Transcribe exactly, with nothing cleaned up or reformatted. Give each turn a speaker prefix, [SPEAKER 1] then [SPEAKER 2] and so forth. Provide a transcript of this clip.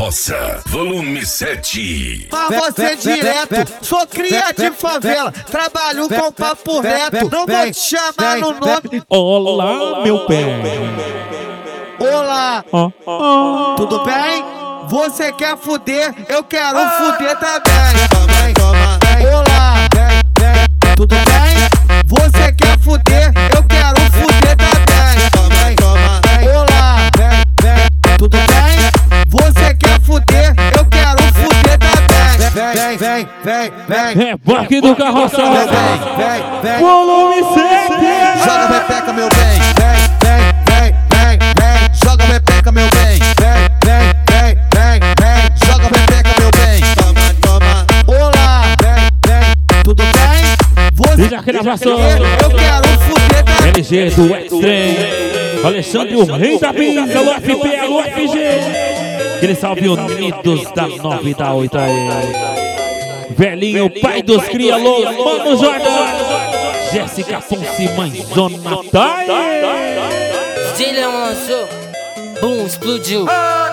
[SPEAKER 1] Carroça, volume sete.
[SPEAKER 2] Pra você direto, sou cria de favela, trabalho com papo reto, não vou te chamar no nome.
[SPEAKER 3] Olá, meu bem.
[SPEAKER 2] Olá,
[SPEAKER 3] Oh, oh.
[SPEAKER 2] tudo bem? Você quer fuder, eu quero fuder também. Olá, tudo bem? Você quer fuder, eu quero fuder também. Olá, tudo bem? Você quer fuder, eu quero fuder também. Vem, vem, vem, vem.
[SPEAKER 3] Reboque do Carroça,
[SPEAKER 2] Vem, vem, vem.
[SPEAKER 3] volume sete.
[SPEAKER 2] Joga repeca, meu bem. Vem, vem, vem, vem, vem. Joga repeca, meu bem. Vem, vem, vem, vem, vem. Joga repeca, meu bem. Toma, toma. Olá, vem, vem. Tudo bem? Você
[SPEAKER 3] Diga aqui na gravação.
[SPEAKER 2] eu quero fuder também.
[SPEAKER 3] L G do Extreme. Alexandre, o rei da pinta, o F P, o F G. Aquele salve unidos da nove e da oito aí. Velhinho, pai dos crialos, Mano Jordan. Jéssica Fonse, mãezona, tá aí.
[SPEAKER 4] D J Leão lançou, boom, explodiu.